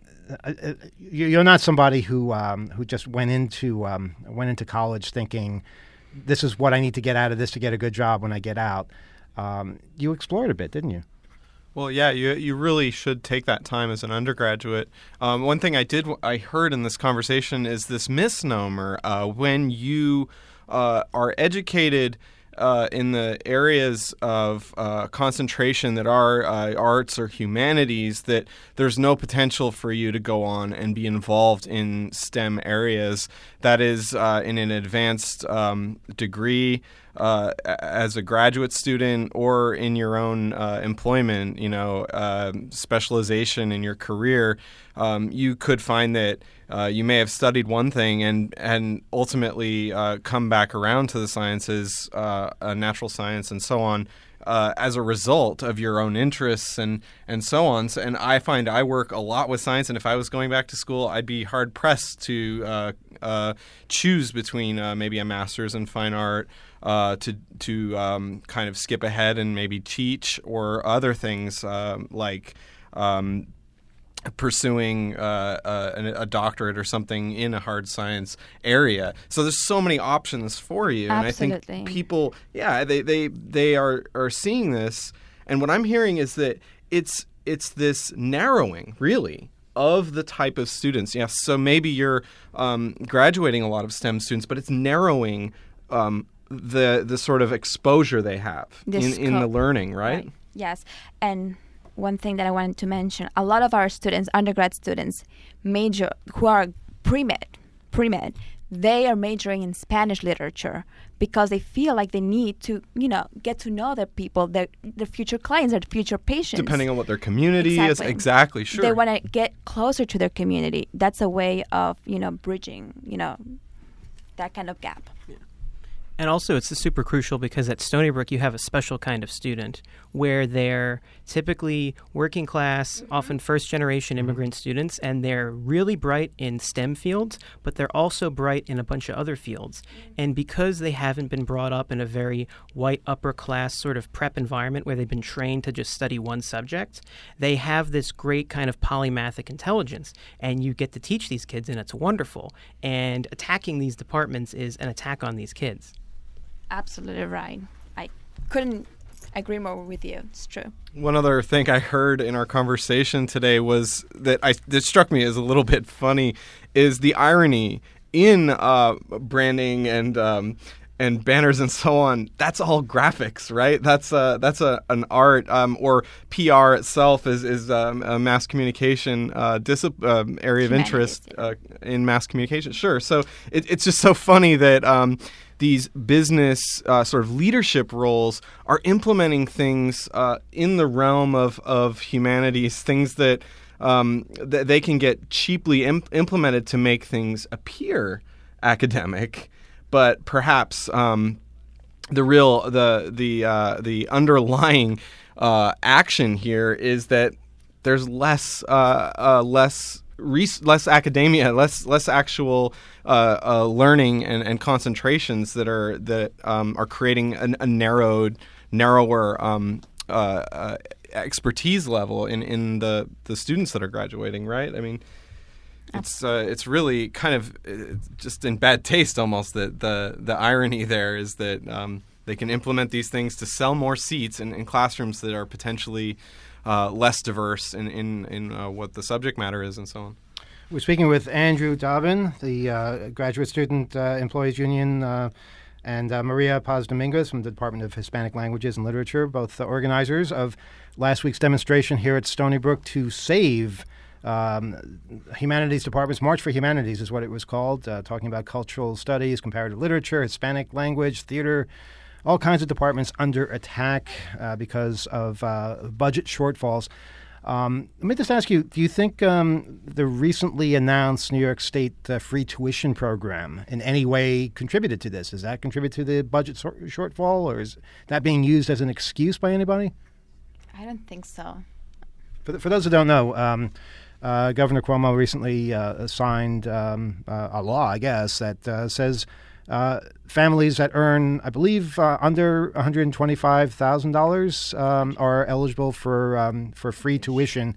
you're not somebody who um, who just went into um, went into college thinking, this is what I need to get out of this to get a good job when I get out. Um, you explored a bit, didn't you? Well, yeah, you you really should take that time as an undergraduate. Um, one thing I did I heard in this conversation is this misnomer uh, when you uh, are educated uh, in the areas of uh, concentration that are uh, arts or humanities, that there's no potential for you to go on and be involved in STEM areas. That is, uh, in an advanced um, degree. Uh, as a graduate student or in your own uh, employment, you know, uh, specialization in your career, um, you could find that uh, you may have studied one thing and and ultimately uh, come back around to the sciences, uh, uh, natural science, and so on. Uh, as a result of your own interests and, and so on. So, and I find I work a lot with science, and if I was going back to school, I'd be hard-pressed to uh, uh, choose between uh, maybe a master's in fine art, uh, to to um, kind of skip ahead and maybe teach, or other things uh, like um, pursuing uh, a, a doctorate or something in a hard science area. So there's so many options for you. Absolutely. And I think people, yeah, they, they, they are, are seeing this. And what I'm hearing is that it's it's this narrowing, really, of the type of students. Yes, so maybe you're um, graduating a lot of STEM students, but it's narrowing um, the the sort of exposure they have in, in the learning, right? right? Yes. And one thing that I wanted to mention, a lot of our students, undergrad students, major who are pre-med, pre-med, they are majoring in Spanish literature because they feel like they need to, you know, get to know their people, their their future clients, their future patients. Depending on what their community exactly. is. Exactly, sure. They want to get closer to their community. That's a way of, you know, bridging, you know, that kind of gap. And also, it's super crucial because at Stony Brook, you have a special kind of student where they're typically working class, often first-generation immigrant students, and they're really bright in STEM fields, but they're also bright in a bunch of other fields. And because they haven't been brought up in a very white, upper-class sort of prep environment where they've been trained to just study one subject, they have this great kind of polymathic intelligence, and you get to teach these kids, and it's wonderful. And attacking these departments is an attack on these kids. Absolutely right. I couldn't agree more with you. It's true. One other thing I heard in our conversation today was that I that struck me as a little bit funny is the irony in uh, branding and um, and banners and so on. That's all graphics, right? That's uh, that's a an art um, or P R itself is is um, a mass communication uh, discipl- um, area of interest uh, in mass communication. Sure. So it, it's just so funny that. Um, These business uh, sort of leadership roles are implementing things uh, in the realm of, of humanities, things that um, th- they can get cheaply imp- implemented to make things appear academic, but perhaps um, the real the the uh, the underlying uh, action here is that there's less uh, uh, less. less academia, less less actual uh, uh, learning and, and concentrations that are that um, are creating an, a narrowed, narrower um, uh, uh, expertise level in, in the, the students that are graduating. Right? I mean, it's uh, it's really kind of uh, just in bad taste almost that the the irony there is that um, they can implement these things to sell more seats in, in classrooms that are potentially Uh, less diverse in in, in uh, what the subject matter is and so on. We're speaking with Andrew Dobbin, the uh, Graduate Student uh, Employees Union, uh, and uh, Maria Paz Dominguez from the Department of Hispanic Languages and Literature, both the organizers of last week's demonstration here at Stony Brook to save um, Humanities Departments. March for Humanities is what it was called, uh, talking about cultural studies, comparative literature, Hispanic language, theater, all kinds of departments under attack uh, because of uh, budget shortfalls. Um, let me just ask you, do you think um, the recently announced New York State uh, free tuition program in any way contributed to this? Does that contribute to the budget so- shortfall, or is that being used as an excuse by anybody? I don't think so. For, th- for those who don't know, um, uh, Governor Cuomo recently uh, signed um, uh, a law, I guess, that uh, says Uh, families that earn, I believe, uh, under one hundred twenty-five thousand dollars um, are eligible for um, for free tuition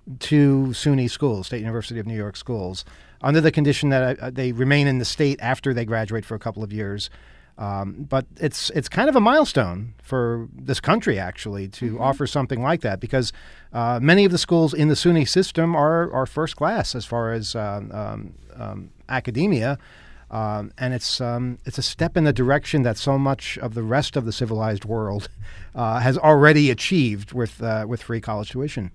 to SUNY schools, State University of New York schools, under the condition that uh, they remain in the state after they graduate for a couple of years. Um, but it's it's kind of a milestone for this country, actually, to mm-hmm. offer something like that, because uh, many of the schools in the SUNY system are, are first class as far as um, um, um, academia. Um, and it's um, it's a step in the direction that so much of the rest of the civilized world uh, has already achieved with uh, with free college tuition.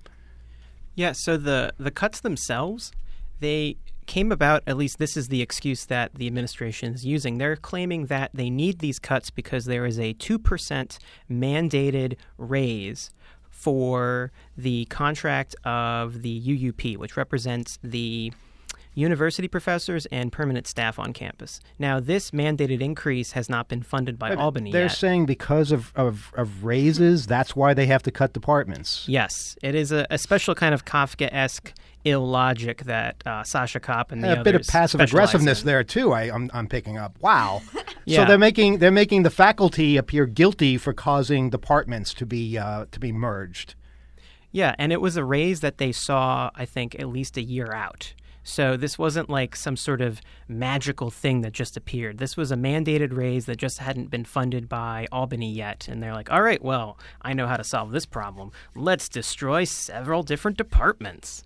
Yeah, so the, the cuts themselves, they came about, at least this is the excuse that the administration is using. They're claiming that they need these cuts because there is a two percent mandated raise for the contract of the U U P, which represents the university professors and permanent staff on campus. Now, this mandated increase has not been funded by but Albany they're yet. They're saying because of, of, of raises, that's why they have to cut departments. Yes. It is a, a special kind of Kafkaesque illogic that uh, Sasha Kopp and the a others bit of passive aggressiveness in. there too. I, I'm, I'm picking up. Wow. Yeah. So they're making they're making the faculty appear guilty for causing departments to be uh, to be merged. Yeah, and it was a raise that they saw, I think, at least a year out. So this wasn't like some sort of magical thing that just appeared. This was a mandated raise that just hadn't been funded by Albany yet. And they're like, all right, well, I know how to solve this problem. Let's destroy several different departments.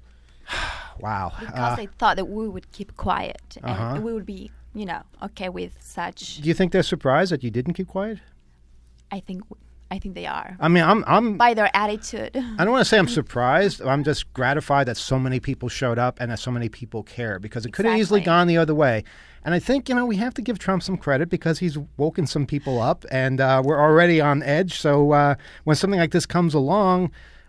Wow. Because uh, they thought that we would keep quiet and uh-huh. we would be, you know, okay with such. Do you think they're surprised that you didn't keep quiet? I think I think they are. I mean, I'm I'm by their attitude. I don't want to say I'm surprised. I'm just gratified that so many people showed up and that so many people care, because it could have Exactly. easily gone the other way. And I think, you know, we have to give Trump some credit because he's woken some people up, and uh, we're already on edge. So uh, when something like this comes along,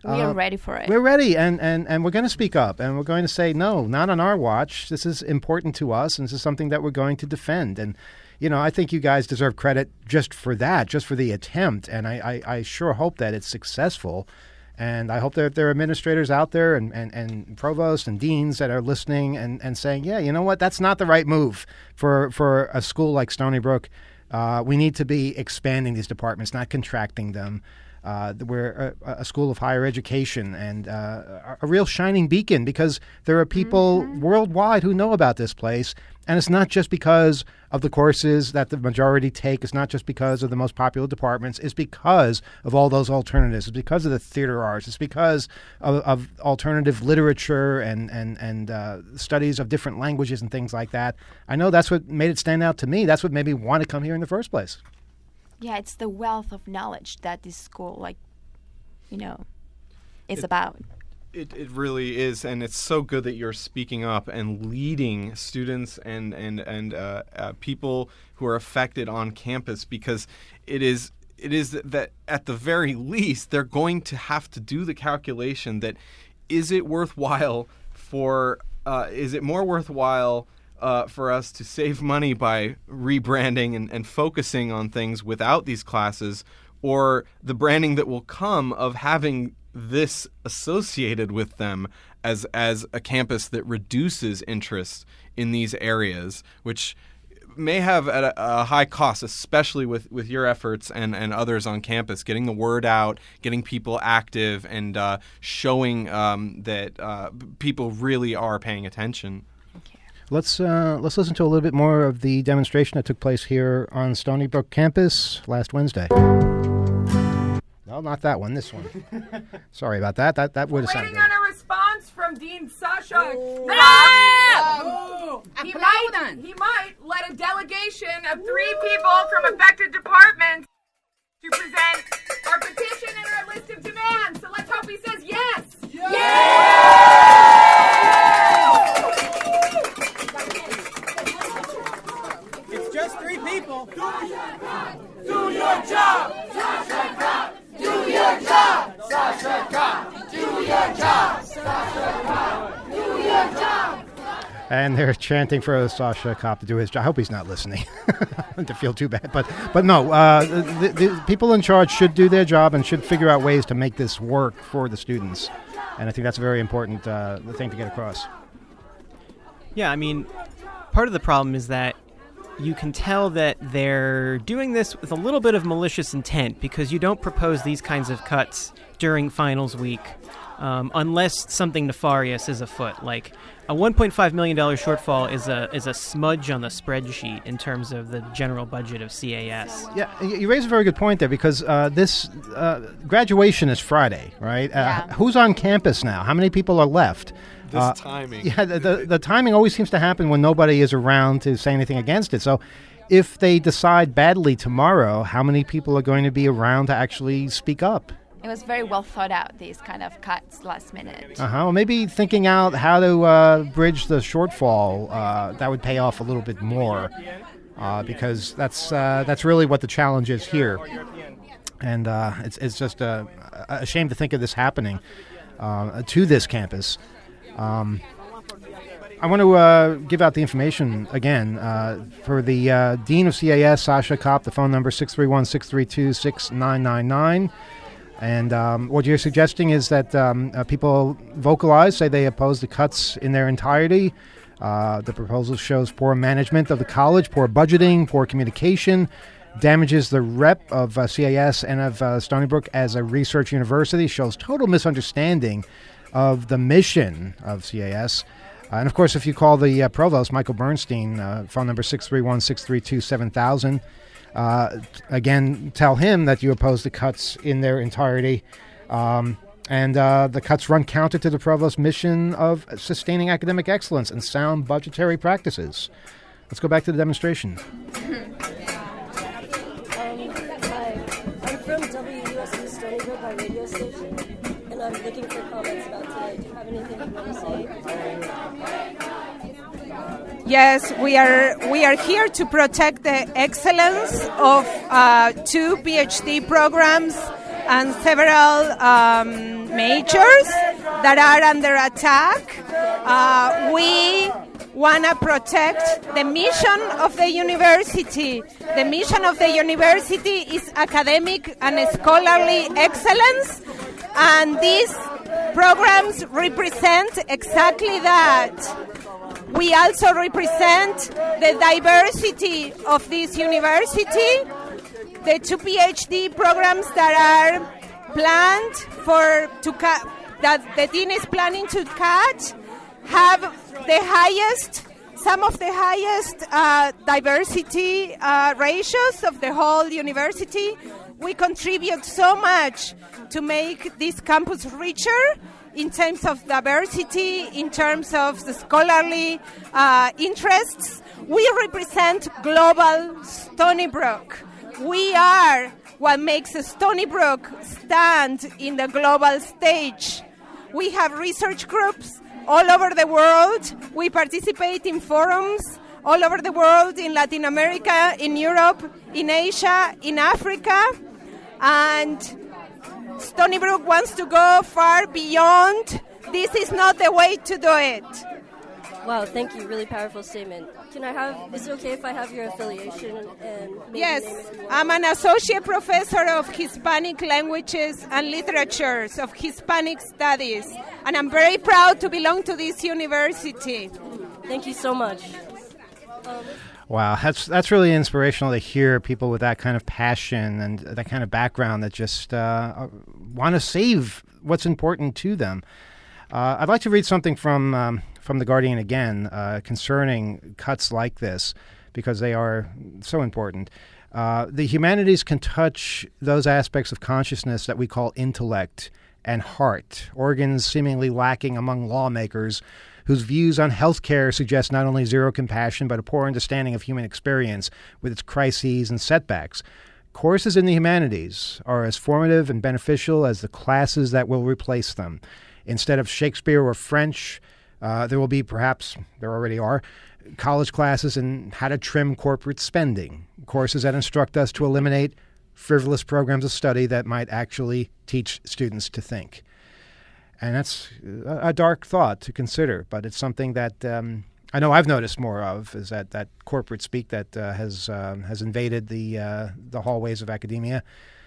We uh, are ready for it. We're ready, and, and, and we're going to speak up, and we're going to say, no, not on our watch. This is important to us, and this is something that we're going to defend. And, you know, I think you guys deserve credit just for that, just for the attempt, and I, I, I sure hope that it's successful. And I hope that there are administrators out there and, and, and provosts and deans that are listening and, and saying, yeah, you know what, that's not the right move for, for a school like Stony Brook. Uh, we need to be expanding these departments, not contracting them. Uh, we're a, a school of higher education and uh, a real shining beacon because there are people mm-hmm. worldwide who know about this place. And it's not just because of the courses that the majority take. It's not just because of the most popular departments. It's because of all those alternatives. It's because of the theater arts. It's because of, of alternative literature and, and, and uh, studies of different languages and things like that. I know that's what made it stand out to me. That's what made me want to come here in the first place. Yeah, it's the wealth of knowledge that this school, like, you know, is it, about. It it really is, and it's so good that you're speaking up and leading students and and and uh, uh, people who are affected on campus, because it is it is that at the very least they're going to have to do the calculation that is it worthwhile for uh, is it more worthwhile. Uh, for us to save money by rebranding and, and focusing on things without these classes, or the branding that will come of having this associated with them as as a campus that reduces interest in these areas, which may have at a, a high cost, especially with, with your efforts and, and others on campus, getting the word out, getting people active, and uh, showing um, that uh, people really are paying attention. Let's uh, let's listen to a little bit more of the demonstration that took place here on Stony Brook campus last Wednesday. No, not that one. This one. Sorry about that. That that would have sounded good. Waiting on a response from Dean Sasha. No! He might, he might let a delegation of three people from affected departments to present our petition and our list of demands. So let's hope he says yes. Yes! yes! Just three people. Do your job. Do your job. Sasha Cop. Do your job. Sasha Cop. Do your job. Sasha Cop. Do your job. And they're chanting for Sasha Cop to do his job. I hope he's not listening to feel too bad. But but no, uh, the, the people in charge should do their job and should figure out ways to make this work for the students. And I think that's a very important uh, thing to get across. Yeah, I mean, part of the problem is that you can tell that they're doing this with a little bit of malicious intent, because you don't propose these kinds of cuts during finals week um, unless something nefarious is afoot. Like a one point five million dollars shortfall is a is a smudge on the spreadsheet in terms of the general budget of C A S. Yeah, you raise a very good point there, because uh, this uh, graduation is Friday, right? Uh, yeah. Who's on campus now? How many people are left? This uh, timing. Yeah, the, the the timing always seems to happen when nobody is around to say anything against it. So if they decide badly tomorrow, how many people are going to be around to actually speak up? It was very well thought out, these kind of cuts last minute. Uh-huh. Well, maybe thinking out how to uh, bridge the shortfall, uh, that would pay off a little bit more, uh, because that's uh, that's really what the challenge is here. And uh, it's, it's just a, a shame to think of this happening uh, to this campus. Um, I want to uh, give out the information again uh, for the uh, Dean of C A S, Sasha Cop. The phone number six three one, six three two, six nine nine nine. And um, what you're suggesting is that um, uh, people vocalize, say they oppose the cuts in their entirety. Uh, the proposal shows poor management of the college, poor budgeting, poor communication, damages the rep of uh, C A S and of uh, Stony Brook as a research university, shows total misunderstanding of the mission of C A S. Uh, and, of course, if you call the uh, provost, Michael Bernstein, uh, phone number six three one, six three two, seven thousand, uh, again, tell him that you oppose the cuts in their entirety. Um, and uh, the cuts run counter to the provost's mission of sustaining academic excellence and sound budgetary practices. Let's go back to the demonstration. Um, hi, I'm from W U S B Stony Brook, our radio station, and I'm looking for comments about today. Do you have anything you want to say? Yes, we are we are here to protect the excellence of uh, two PhD programs and several um, majors that are under attack. Uh, we want to protect the mission of the university. The mission of the university is academic and scholarly excellence, and these programs represent exactly that. We also represent the diversity of this university. The two PhD programs that are planned for to cut, that the dean is planning to cut, have the highest, some of the highest uh, diversity uh, ratios of the whole university. We contribute so much to make this campus richer in terms of diversity, in terms of the scholarly uh, interests. We represent global Stony Brook. We are what makes Stony Brook stand in the global stage. We have research groups all over the world. We participate in forums all over the world, in Latin America, in Europe, in Asia, in Africa. And Stony Brook wants to go far beyond. This is not the way to do it. Wow, thank you. Really powerful statement. Can I have, is it okay if I have your affiliation? And, and maybe yes, name it? I'm an associate professor of Hispanic languages and literatures, of Hispanic studies, and I'm very proud to belong to this university. Thank you so much. Um, Wow, that's that's really inspirational to hear people with that kind of passion and that kind of background that just uh, want to save what's important to them. Uh, I'd like to read something from um, from The Guardian again uh, concerning cuts like this, because they are so important. Uh, the humanities can touch those aspects of consciousness that we call intellect and heart, organs seemingly lacking among lawmakers whose views on healthcare suggest not only zero compassion but a poor understanding of human experience with its crises and setbacks. Courses in the humanities are as formative and beneficial as the classes that will replace them. Instead of Shakespeare or French, uh, there will be perhaps, there already are, college classes in how to trim corporate spending, courses that instruct us to eliminate frivolous programs of study that might actually teach students to think. And that's a dark thought to consider, but it's something that um, I know I've noticed more of, is that, that corporate speak that uh, has um, has invaded the uh, the hallways of academia.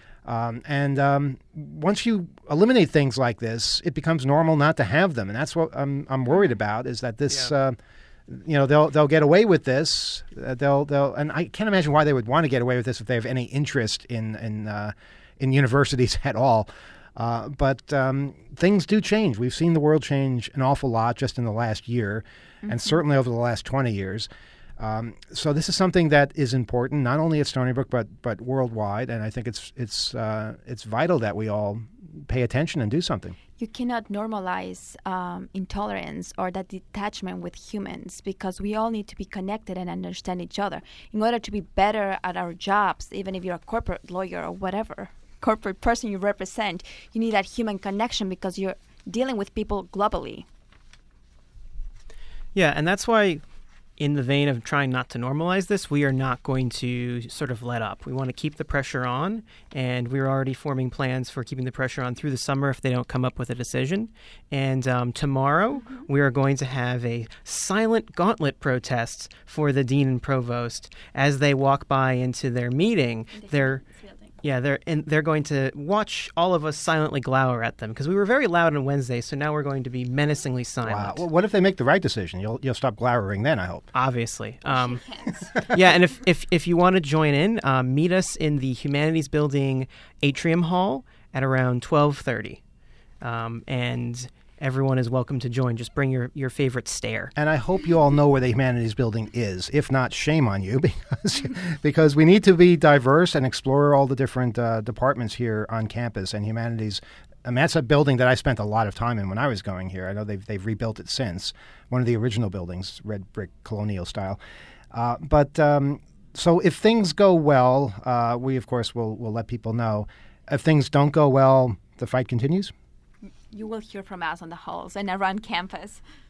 Um, and um, once you eliminate things like this, it becomes normal not to have them, and that's what I'm I'm worried about. Is that this, yeah. uh, you know, they'll they'll get away with this. Uh, they'll they'll, and I can't imagine why they would want to get away with this if they have any interest in in uh, in universities at all. Uh, but um, things do change. We've seen the world change an awful lot just in the last year, mm-hmm. and certainly over the last twenty years. Um, so this is something that is important, not only at Stony Brook, but but worldwide. And I think it's it's uh, it's vital that we all pay attention and do something. You cannot normalize um, intolerance or that detachment with humans, because we all need to be connected and understand each other in order to be better at our jobs, even if you're a corporate lawyer or whatever corporate person you represent. You need that human connection because you're dealing with people globally. Yeah, and that's why, in the vein of trying not to normalize this, we are not going to sort of let up. We want to keep the pressure on, and we're already forming plans for keeping the pressure on through the summer if they don't come up with a decision. And um, tomorrow, mm-hmm. we are going to have a silent gauntlet protest for the dean and provost as they walk by into their meeting. They're Yeah, they're and they're going to watch all of us silently glower at them, because we were very loud on Wednesday, so now we're going to be menacingly silent. Wow. Well, what if they make the right decision? You'll you'll stop glowering then, I hope. Obviously. Um, yeah, and if, if, if you want to join in, um, meet us in the Humanities Building Atrium Hall at around twelve thirty. Um, and everyone is welcome to join. Just bring your, your favorite stare. And I hope you all know where the Humanities Building is. If not, shame on you, because because we need to be diverse and explore all the different uh, departments here on campus. And Humanities, I mean, that's a building that I spent a lot of time in when I was going here. I know they've they've rebuilt it since. One of the original buildings, red brick colonial style. Uh, but um, so if things go well, uh, we of course will will let people know. If things don't go well, the fight continues. You will hear from us on the halls and around campus.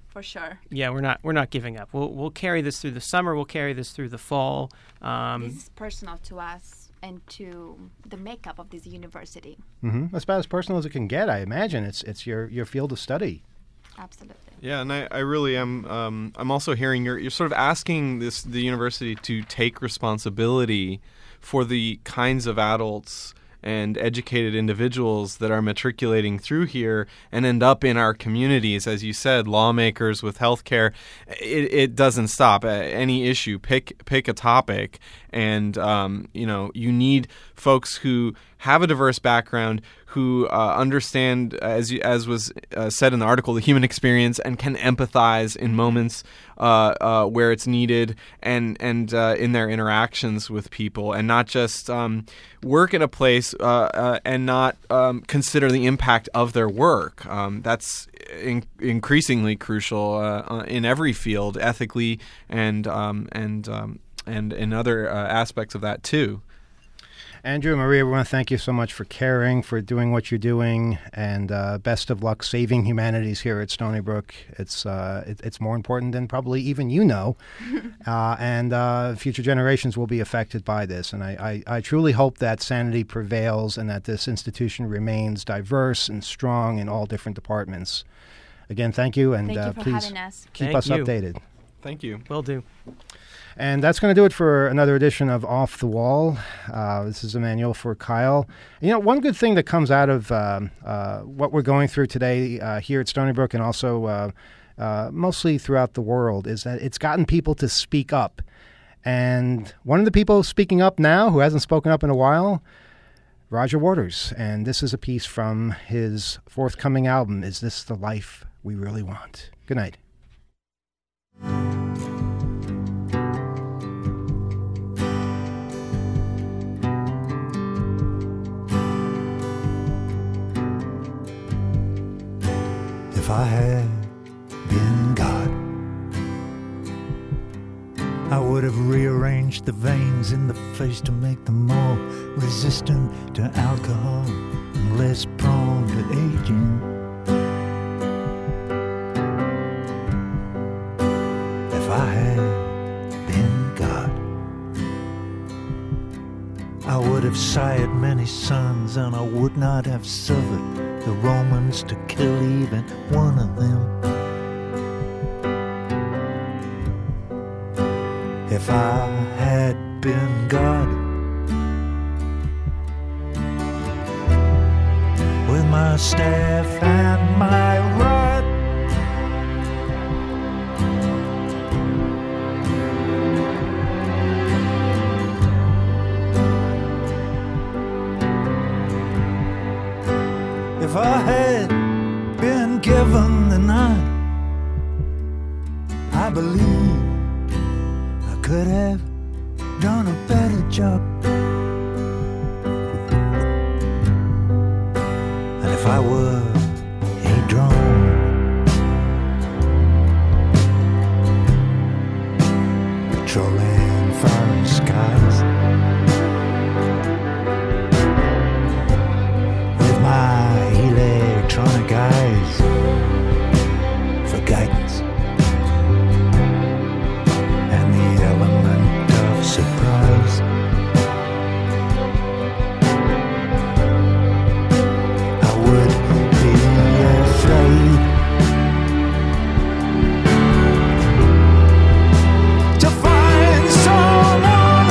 for sure. Yeah, we're not we're not giving up. We'll we'll carry this through the summer. We'll carry this through the fall. Um, this is personal to us and to the makeup of this university. Mm-hmm. That's about as personal as it can get, I imagine. It's it's your, your field of study. Absolutely. Yeah, and I, I really am. Um, I'm also hearing you're you're sort of asking this the university to take responsibility for the kinds of adults and educated individuals that are matriculating through here and end up in our communities, as you said, lawmakers with healthcare. It, it doesn't stop at any issue. Pick pick a topic, and um, you know you need folks who have a diverse background, who uh, understand, as you, as was uh, said in the article, the human experience, and can empathize in moments uh, uh, where it's needed, and and uh, in their interactions with people, and not just um, work in a place uh, uh, and not um, consider the impact of their work. Um, that's in- increasingly crucial uh, in every field, ethically and um, and um, and in other uh, aspects of that too. Andrew, Maria, we want to thank you so much for caring, for doing what you're doing, and uh, best of luck saving humanities here at Stony Brook. It's uh, it, it's more important than probably even you know, uh, and uh, future generations will be affected by this. And I, I, I truly hope that sanity prevails and that this institution remains diverse and strong in all different departments. Again, thank you, and thank uh, you for please having us. keep Thank us you. updated. Thank you. Will do. And that's going to do it for another edition of Off the Wall. Uh, this is Emmanuel for Kyle. You know, one good thing that comes out of um, uh, what we're going through today uh, here at Stony Brook and also uh, uh, mostly throughout the world is that it's gotten people to speak up. And one of the people speaking up now, who hasn't spoken up in a while, Roger Waters. And this is a piece from his forthcoming album, Is This the Life We Really Want? Good night. If I had been God, I would have rearranged the veins in the face to make them more resistant to alcohol and less prone to aging. If I had been God, I would have sired many sons, and I would not have suffered the Romans to kill even one of them. If I had been God, with my staff and my rod, if I had been given the nod, I believe I could have done a better job. And if I were a drone patrolling foreign skies with my electronic eyes for guidance and the element of surprise, I would be afraid to find someone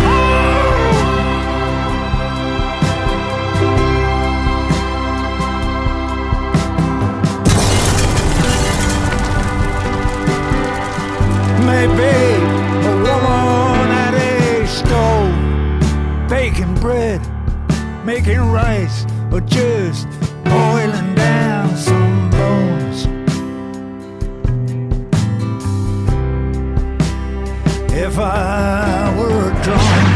maybe a woman at a stove, baking bread, making rice, or just boiling down some bones. If I were a drone,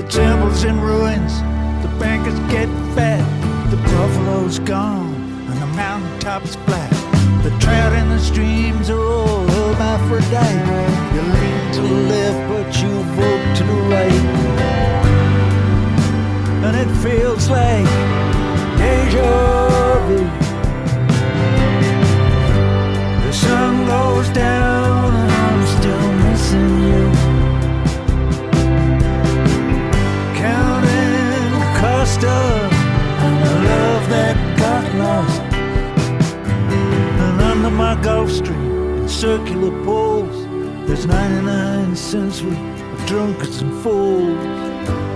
temple's in ruins, the bankers get fat, the buffalo's gone, and the mountaintop's flat. The trout in the streams are all hermaphrodite. You lean to the left, but you vote to the right. And it feels like deja vu. The sun goes down and I'm still missing you. Counting the cost of the love that got lost. And under my Gulf Stream in circular poles, there's ninety-nine cents worth of drunkards and fools.